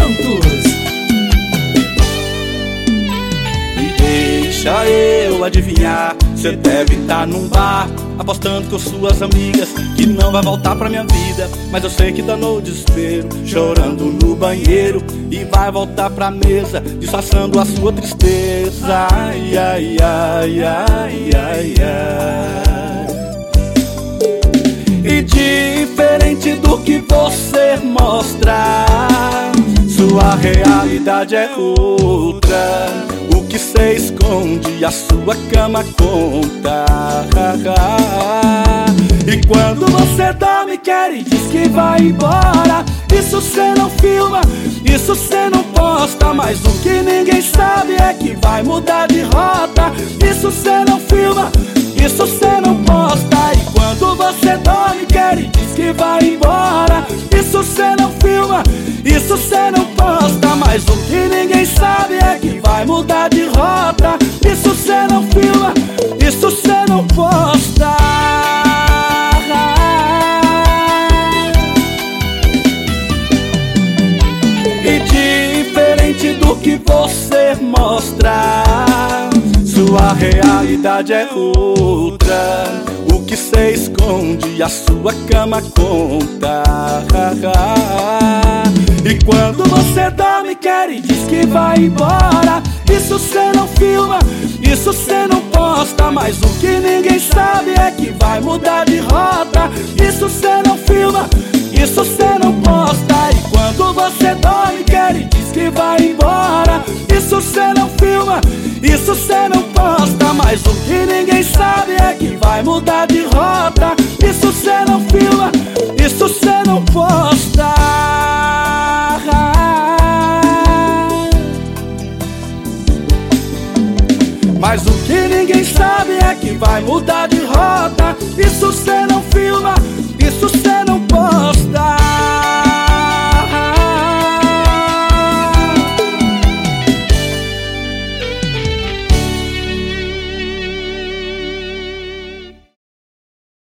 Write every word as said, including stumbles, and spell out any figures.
Santos. Deixa eu adivinhar, cê deve estar num bar, apostando com suas amigas que não vai voltar pra minha vida. Mas eu sei que tá no desespero, chorando no banheiro, e vai voltar pra mesa, disfarçando a sua tristeza. Ai, ai, ai, ai, ai, ai. E diferente do que você mostra, sua realidade é outra. O que cê esconde, a sua cama conta. E quando você dorme, quer e diz que vai embora, isso cê não filma, isso cê não posta. Mas o que ninguém sabe é que vai mudar de rota. Isso cê não filma, isso cê não posta. E quando você dorme, quer e diz que vai embora, isso cê não filma, isso cê não posta. Mas o que ninguém sabe é que vai mudar de rota. Isso cê não filma, isso cê não posta. E diferente do que você mostra, sua realidade é outra. O que cê esconde, a sua cama conta. E quando você dorme, quer e diz que vai embora, isso cê não filma, isso cê não posta. Mas o que ninguém sabe é que vai mudar de rota. Isso cê não filma, isso cê não posta. E quando você dorme, quer e diz que vai embora, isso cê não filma, isso cê não posta. Mas o que ninguém sabe é que vai mudar de rota. Isso cê não filma, isso cê não posta. Mas o que ninguém sabe é que vai mudar de rota. Isso cê